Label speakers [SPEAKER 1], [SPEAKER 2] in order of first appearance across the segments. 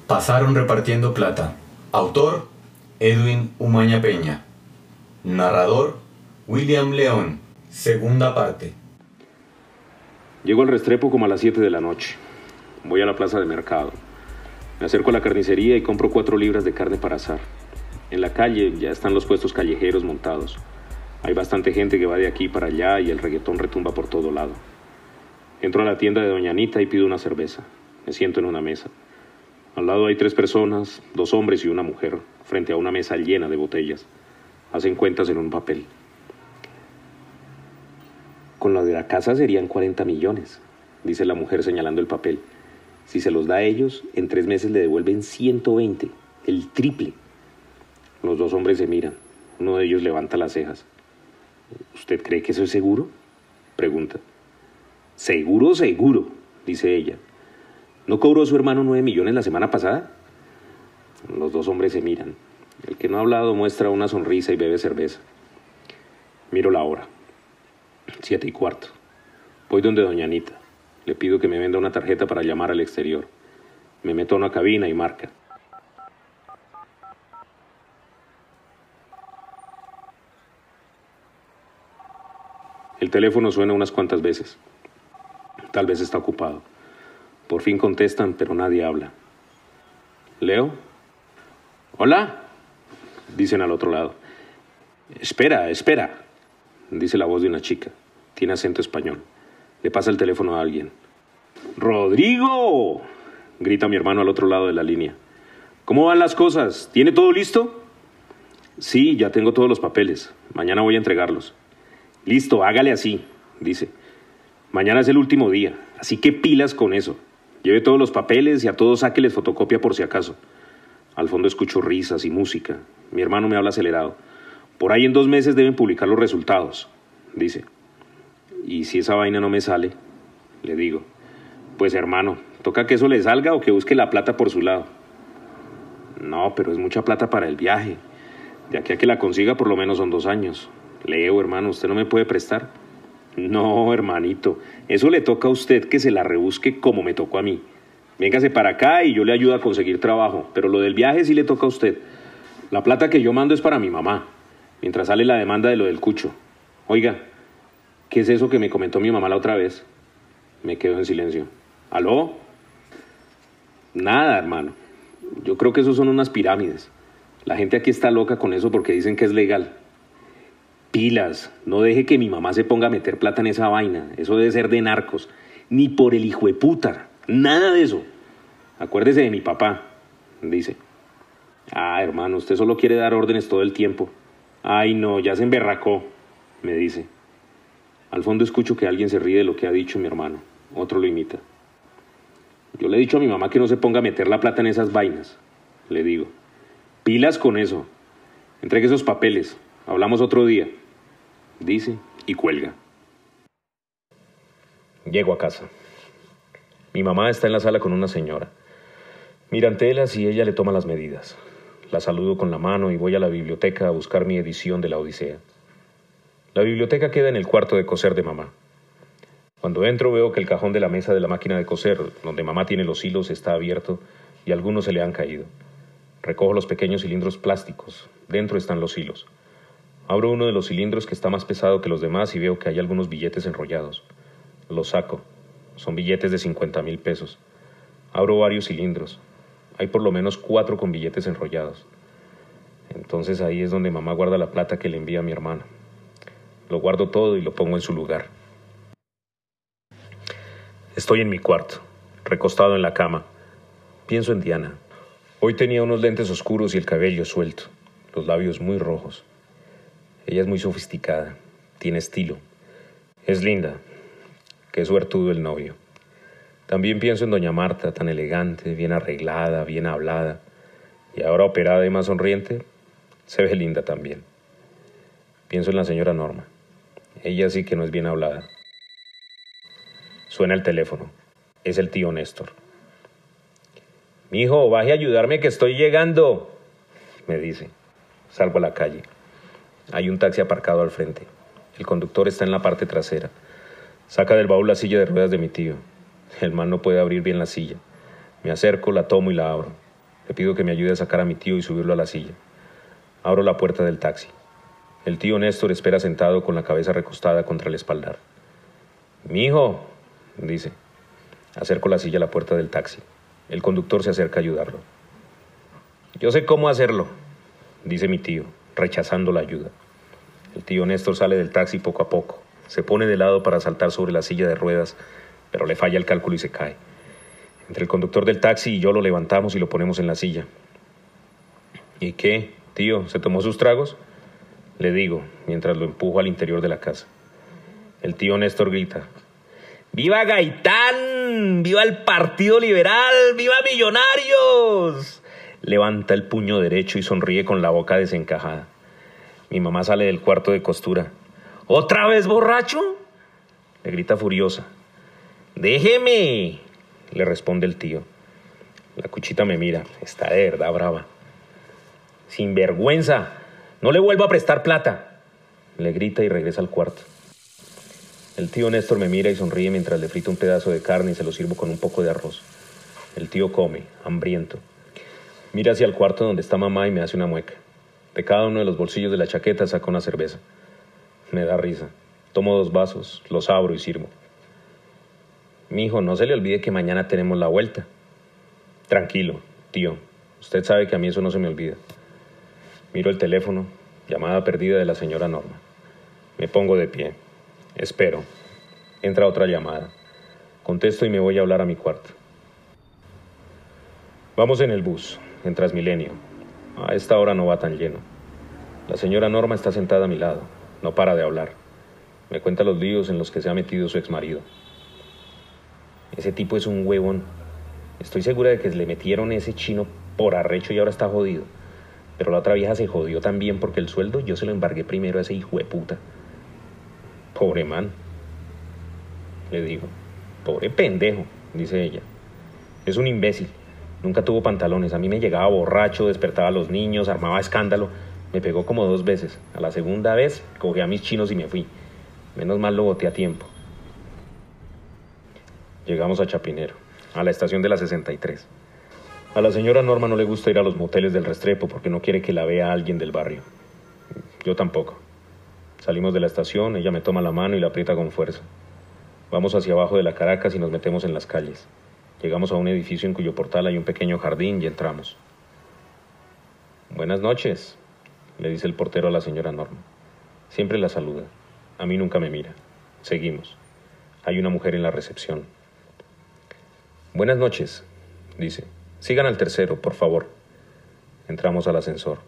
[SPEAKER 1] Pasaron repartiendo plata. Autor, Edwin Umaña Peña. Narrador, William León. Segunda parte.
[SPEAKER 2] Llego al Restrepo como a las 7 de la noche. Voy a la plaza de mercado. Me acerco a la carnicería y compro 4 libras de carne para asar. En la calle ya están los puestos callejeros montados. Hay bastante gente que va de aquí para allá y el reggaetón retumba por todo lado. Entro a la tienda de Doña Anita y pido una cerveza. Me siento en una mesa. Al lado hay 3 personas, 2 hombres y una mujer, frente a una mesa llena de botellas. Hacen cuentas en un papel. Con lo de la casa serían 40 millones, dice la mujer señalando el papel. Si se los da a ellos, en 3 meses le devuelven 120, el triple. Los 2 hombres se miran. Uno de ellos levanta las cejas. ¿Usted cree que eso es seguro?, pregunta. Seguro, seguro, dice ella. ¿No cobró su hermano 9 millones la semana pasada? Los 2 hombres se miran. El que no ha hablado muestra una sonrisa y bebe cerveza. Miro la hora. 7:15. Voy donde Doña Anita. Le pido que me venda una tarjeta para llamar al exterior. Me meto a una cabina y marca. El teléfono suena unas cuantas veces. Tal vez está ocupado. Por fin contestan, pero nadie habla. ¿Leo? ¿Hola?, dicen al otro lado. Espera, espera, dice la voz de una chica. Tiene acento español. Le pasa el teléfono a alguien. ¡Rodrigo!, grita mi hermano al otro lado de la línea. ¿Cómo van las cosas? ¿Tiene todo listo? Sí, ya tengo todos los papeles. Mañana voy a entregarlos. Listo, hágale así, dice. Mañana es el último día, así que pilas con eso. Lleve todos los papeles y a todos sáqueles fotocopia por si acaso. Al fondo escucho risas y música. Mi hermano me habla acelerado. Por ahí en 2 meses deben publicar los resultados, dice. ¿Y si esa vaina no me sale?, le digo. Pues hermano, ¿toca que eso le salga o que busque la plata por su lado? No, pero es mucha plata para el viaje. De aquí a que la consiga por lo menos son 2 años. Leo, hermano, ¿usted no me puede prestar? No, hermanito, eso le toca a usted que se la rebusque como me tocó a mí. Véngase para acá y yo le ayudo a conseguir trabajo, pero lo del viaje sí le toca a usted. La plata que yo mando es para mi mamá, mientras sale la demanda de lo del cucho. Oiga, ¿qué es eso que me comentó mi mamá la otra vez? Me quedo en silencio. ¿Aló? Nada, hermano. Yo creo que eso son unas pirámides. La gente aquí está loca con eso porque dicen que es legal. Pilas, no deje que mi mamá se ponga a meter plata en esa vaina. Eso debe ser de narcos. Ni por el hijo de puta. Nada de eso. Acuérdese de mi papá, dice. Ah, hermano, usted solo quiere dar órdenes todo el tiempo. Ay, no, ya se emberracó, me dice. Al fondo escucho que alguien se ríe de lo que ha dicho mi hermano. Otro lo imita. Yo le he dicho a mi mamá que no se ponga a meter la plata en esas vainas, le digo. Pilas con eso. Entregue esos papeles. Hablamos otro día, dice y cuelga. Llego a casa. Mi mamá está en la sala con una señora. Miran telas y ella le toma las medidas. La saludo con la mano y voy a la biblioteca a buscar mi edición de la Odisea. La biblioteca queda en el cuarto de coser de mamá. Cuando entro veo que el cajón de la mesa de la máquina de coser, donde mamá tiene los hilos, está abierto y algunos se le han caído. Recojo los pequeños cilindros plásticos. Dentro están los hilos. Abro uno de los cilindros que está más pesado que los demás y veo que hay algunos billetes enrollados. Los saco. Son billetes de 50,000 pesos. Abro varios cilindros. Hay por lo menos 4 con billetes enrollados. Entonces ahí es donde mamá guarda la plata que le envía a mi hermana. Lo guardo todo y lo pongo en su lugar. Estoy en mi cuarto, recostado en la cama. Pienso en Diana. Hoy tenía unos lentes oscuros y el cabello suelto, los labios muy rojos. Ella es muy sofisticada, tiene estilo. Es linda. Qué suertudo el novio. También pienso en doña Marta, tan elegante, bien arreglada, bien hablada. Y ahora operada y más sonriente, se ve linda también. Pienso en la señora Norma. Ella sí que no es bien hablada. Suena el teléfono. Es el tío Néstor. «Mijo, baje a ayudarme que estoy llegando», me dice. Salgo a la calle. Hay un taxi aparcado al frente. El conductor está en la parte trasera. Saca del baúl la silla de ruedas de mi tío. El man no puede abrir bien la silla. Me acerco, la tomo y la abro. Le pido que me ayude a sacar a mi tío y subirlo a la silla. Abro la puerta del taxi. El tío Néstor espera sentado con la cabeza recostada contra el espaldar. «Mijo», dice. Acerco la silla a la puerta del taxi. El conductor se acerca a ayudarlo. «Yo sé cómo hacerlo», dice mi tío, rechazando la ayuda. El tío Néstor sale del taxi poco a poco. Se pone de lado para saltar sobre la silla de ruedas, pero le falla el cálculo y se cae. Entre el conductor del taxi y yo lo levantamos y lo ponemos en la silla. «¿Y qué, tío? ¿Se tomó sus tragos?», le digo, mientras lo empujo al interior de la casa. El tío Néstor grita: «¡Viva Gaitán! ¡Viva el Partido Liberal! ¡Viva Millonarios!». Levanta el puño derecho y sonríe con la boca desencajada. Mi mamá sale del cuarto de costura. «¿Otra vez borracho?», le grita furiosa. «¡Déjeme!», le responde el tío. La cuchita me mira. Está de verdad brava. «Sinvergüenza, no le vuelvo a prestar plata», le grita y regresa al cuarto. El tío Néstor me mira y sonríe mientras le frito un pedazo de carne y se lo sirvo con un poco de arroz. El tío come, hambriento. Mira hacia el cuarto donde está mamá y me hace una mueca. De cada uno de los bolsillos de la chaqueta saca una cerveza. Me da risa. Tomo 2 vasos, los abro y sirvo. «Mijo, no se le olvide que mañana tenemos la vuelta». «Tranquilo, tío. Usted sabe que a mí eso no se me olvida». Miro el teléfono, llamada perdida de la señora Norma. Me pongo de pie. Espero. Entra otra llamada. Contesto y me voy a hablar a mi cuarto. Vamos en el bus, en Transmilenio. A esta hora no va tan lleno. La señora Norma está sentada a mi lado. No para de hablar. Me cuenta los líos en los que se ha metido su exmarido. «Ese tipo es un huevón. Estoy segura de que le metieron ese chino por arrecho y ahora está jodido. Pero la otra vieja se jodió también porque el sueldo yo se lo embargué primero a ese hijo de puta». «Pobre man», le digo. «Pobre pendejo», dice ella. «Es un imbécil. Nunca tuvo pantalones. A mí me llegaba borracho, despertaba a los niños, armaba escándalo. Me pegó como 2 veces. A la segunda vez cogí a mis chinos y me fui. Menos mal lo boté a tiempo». Llegamos a Chapinero, a la estación de la 63. A la señora Norma no le gusta ir a los moteles del Restrepo porque no quiere que la vea alguien del barrio. Yo tampoco. Salimos de la estación, ella me toma la mano y la aprieta con fuerza. Vamos hacia abajo de la Caracas y nos metemos en las calles. Llegamos a un edificio en cuyo portal hay un pequeño jardín y entramos. «Buenas noches», le dice el portero a la señora Norma. Siempre la saluda. A mí nunca me mira. Seguimos. Hay una mujer en la recepción. «Buenas noches», dice. «Sigan al tercero, por favor». Entramos al ascensor.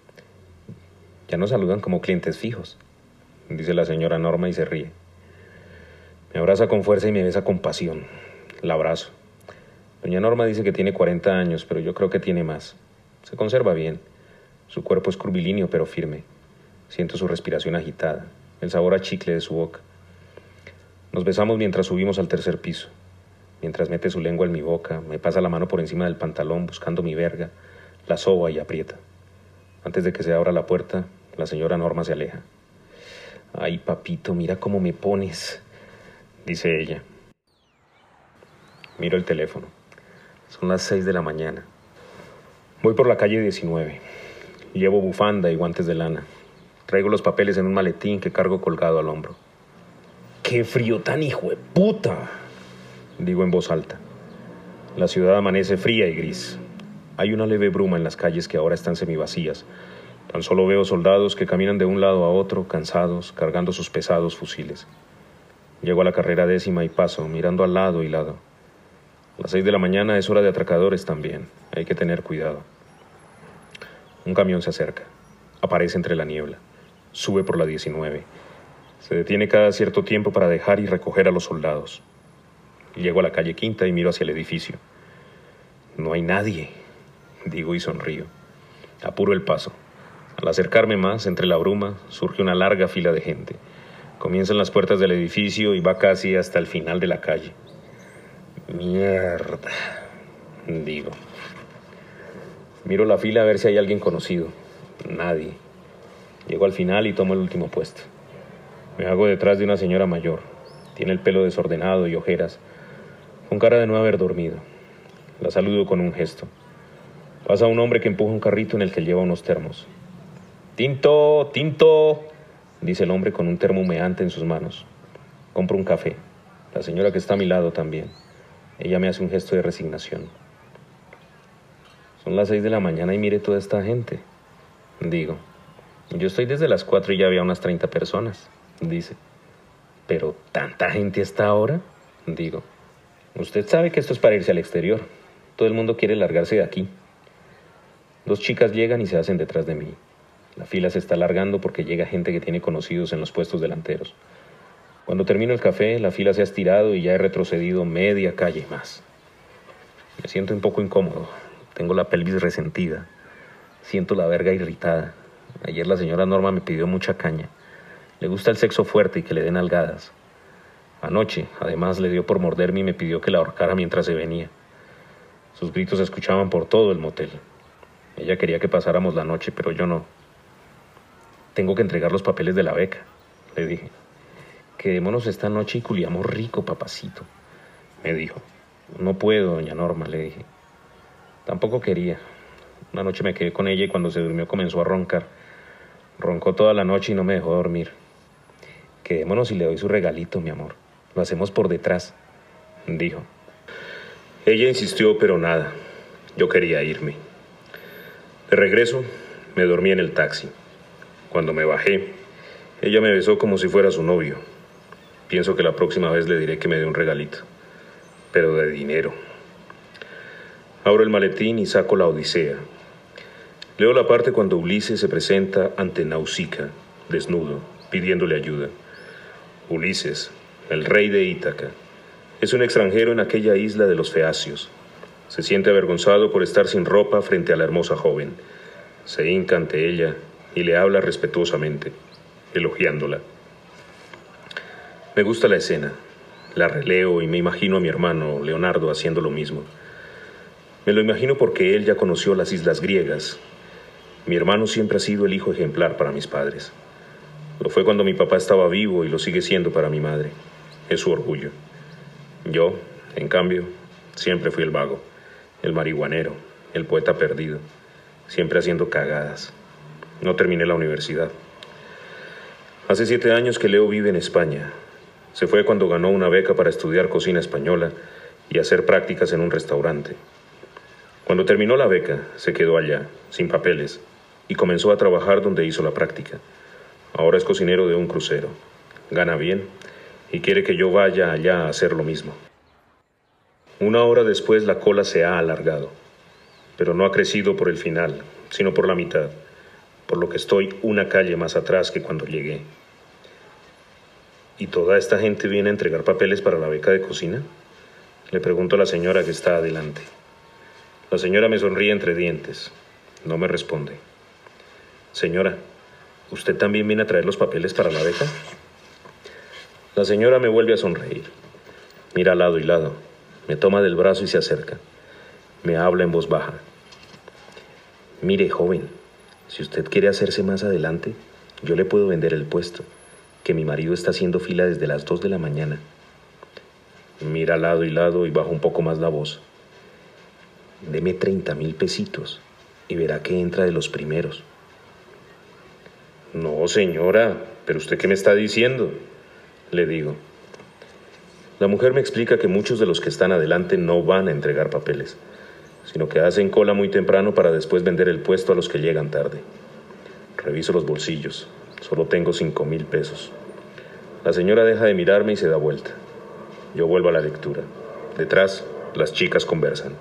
[SPEAKER 2] «Ya nos saludan como clientes fijos», dice la señora Norma y se ríe. Me abraza con fuerza y me besa con pasión. La abrazo. Doña Norma dice que tiene 40 años, pero yo creo que tiene más. Se conserva bien. Su cuerpo es curvilíneo pero firme. Siento su respiración agitada, el sabor a chicle de su boca. Nos besamos mientras subimos al tercer piso. Mientras mete su lengua en mi boca, me pasa la mano por encima del pantalón buscando mi verga, la soba y aprieta. Antes de que se abra la puerta, la señora Norma se aleja. «Ay, papito, mira cómo me pones», dice ella. Miro el teléfono. Son las 6 de la mañana. Voy por la calle 19. Llevo bufanda y guantes de lana. Traigo los papeles en un maletín que cargo colgado al hombro. «¡Qué frío tan hijo de puta!», digo en voz alta. La ciudad amanece fría y gris. Hay una leve bruma en las calles que ahora están semivacías. Tan solo veo soldados que caminan de un lado a otro, cansados, cargando sus pesados fusiles. Llego a la carrera 10ª y paso, mirando al lado y lado. A las 6 de la mañana es hora de atracadores también. Hay que tener cuidado. Un camión se acerca. Aparece entre la niebla. Sube por la 19. Se detiene cada cierto tiempo para dejar y recoger a los soldados. Llego a la calle Quinta y miro hacia el edificio. No hay nadie, digo y sonrío. Apuro el paso. Al acercarme más, entre la bruma, surge una larga fila de gente. Comienzan las puertas del edificio y va casi hasta el final de la calle. Mierda, digo. Miro la fila a ver si hay alguien conocido. Nadie. Llego al final y tomo el último puesto. Me hago detrás de una señora mayor. Tiene el pelo desordenado y ojeras, con cara de no haber dormido. La saludo con un gesto. Pasa un hombre que empuja un carrito en el que lleva unos termos. «¡Tinto! ¡Tinto!», dice el hombre con un termo humeante en sus manos. Compro un café. La señora que está a mi lado también. Ella me hace un gesto de resignación. Son las 6 de la mañana y mire toda esta gente. Digo, yo estoy desde las 4 y ya había unas 30 personas, dice. ¿Pero tanta gente hasta ahora? Digo, usted sabe que esto es para irse al exterior. Todo el mundo quiere largarse de aquí. 2 chicas llegan y se hacen detrás de mí. La fila se está alargando porque llega gente que tiene conocidos en los puestos delanteros. Cuando termino el café, la fila se ha estirado y ya he retrocedido media calle más. Me siento un poco incómodo. Tengo la pelvis resentida. Siento la verga irritada. Ayer la señora Norma me pidió mucha caña. Le gusta el sexo fuerte y que le den nalgadas. Anoche, además, le dio por morderme y me pidió que la ahorcara mientras se venía. Sus gritos se escuchaban por todo el motel. Ella quería que pasáramos la noche, pero yo no. Tengo que entregar los papeles de la beca, le dije. Quedémonos esta noche y culiamos rico, papacito, me dijo. No puedo, doña Norma, le dije. Tampoco quería. Una noche me quedé con ella y cuando se durmió comenzó a roncar. Roncó toda la noche y no me dejó dormir. Quedémonos y le doy su regalito, mi amor. Lo hacemos por detrás, dijo. Ella insistió, pero nada. Yo quería irme. De regreso, me dormí en el taxi. Cuando me bajé, ella me besó como si fuera su novio. Pienso que la próxima vez le diré que me dé un regalito, pero de dinero. Abro el maletín y saco la Odisea. Leo la parte cuando Ulises se presenta ante Nausicaa, desnudo, pidiéndole ayuda. Ulises, el rey de Ítaca, es un extranjero en aquella isla de los Feacios. Se siente avergonzado por estar sin ropa frente a la hermosa joven. Se hinca ante ella y le habla respetuosamente, elogiándola. Me gusta la escena. La releo y me imagino a mi hermano Leonardo haciendo lo mismo. Me lo imagino porque él ya conoció las islas griegas. Mi hermano siempre ha sido el hijo ejemplar para mis padres. Lo fue cuando mi papá estaba vivo y lo sigue siendo para mi madre. Es su orgullo. Yo, en cambio, siempre fui el vago, el marihuanero, el poeta perdido, siempre haciendo cagadas. No terminé la universidad. Hace 7 años que Leo vive en España. Se fue cuando ganó una beca para estudiar cocina española y hacer prácticas en un restaurante. Cuando terminó la beca, se quedó allá, sin papeles, y comenzó a trabajar donde hizo la práctica. Ahora es cocinero de un crucero. Gana bien y quiere que yo vaya allá a hacer lo mismo. 1 hora después la cola se ha alargado, pero no ha crecido por el final, sino por la mitad, por lo que estoy una calle más atrás que cuando llegué. ¿Y toda esta gente viene a entregar papeles para la beca de cocina? Le pregunto a la señora que está adelante. La señora me sonríe entre dientes. No me responde. Señora, ¿usted también viene a traer los papeles para la beca? La señora me vuelve a sonreír. Mira a lado y lado. Me toma del brazo y se acerca. Me habla en voz baja. Mire, joven, si usted quiere hacerse más adelante, yo le puedo vender el puesto, que mi marido está haciendo fila desde las 2 de la mañana. Mira al lado y lado y baja un poco más la voz. Deme 30,000 pesitos y verá que entra de los primeros. No, señora, ¿pero usted qué me está diciendo?, le digo. La mujer me explica que muchos de los que están adelante no van a entregar papeles, sino que hacen cola muy temprano para después vender el puesto a los que llegan tarde. Reviso los bolsillos. Solo tengo 5,000 pesos. La señora deja de mirarme y se da vuelta. Yo vuelvo a la lectura. Detrás, las chicas conversan.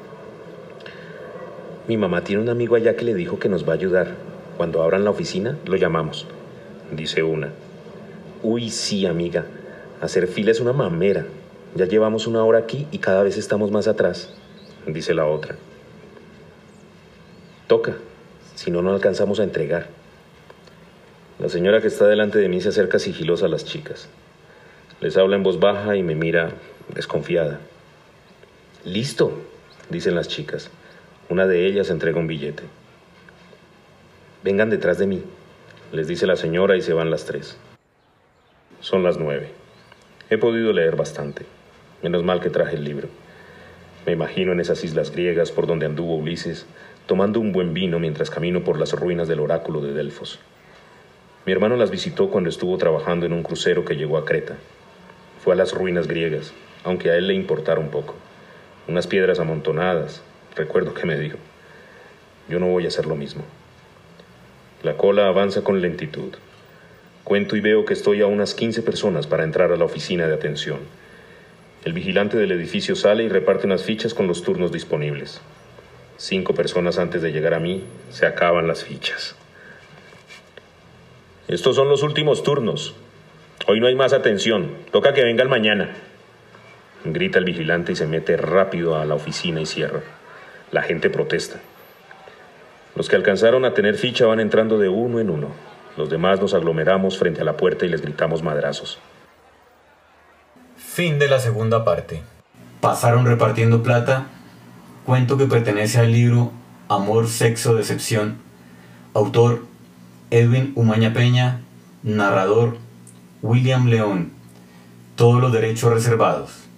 [SPEAKER 2] Mi mamá tiene un amigo allá que le dijo que nos va a ayudar. Cuando abran la oficina, lo llamamos, dice una. Uy, sí, amiga. Hacer fila es una mamera. Ya llevamos 1 hora aquí y cada vez estamos más atrás, dice la otra. Toca, si no, no alcanzamos a entregar. La señora que está delante de mí se acerca sigilosa a las chicas. Les habla en voz baja y me mira desconfiada. Listo, dicen las chicas. Una de ellas entrega un billete. Vengan detrás de mí, les dice la señora y se van las 3. Son las 9. He podido leer bastante. Menos mal que traje el libro. Me imagino en esas islas griegas por donde anduvo Ulises, tomando un buen vino mientras camino por las ruinas del oráculo de Delfos. Mi hermano las visitó cuando estuvo trabajando en un crucero que llegó a Creta. Fue a las ruinas griegas, aunque a él le importara un poco. Unas piedras amontonadas, recuerdo que me dijo. Yo no voy a hacer lo mismo. La cola avanza con lentitud. Cuento y veo que estoy a unas 15 personas para entrar a la oficina de atención. El vigilante del edificio sale y reparte unas fichas con los turnos disponibles. 5 personas antes de llegar a mí, se acaban las fichas. Estos son los últimos turnos. Hoy no hay más atención. Toca que vengan mañana. Grita el vigilante y se mete rápido a la oficina y cierra. La gente protesta. Los que alcanzaron a tener ficha van entrando de uno en uno. Los demás nos aglomeramos frente a la puerta y les gritamos madrazos.
[SPEAKER 1] Fin de la segunda parte. Pasaron repartiendo plata. Cuento que pertenece al libro Amor, Sexo, Decepción. Autor Edwin Umaña Peña. Narrador William León. Todos los derechos reservados.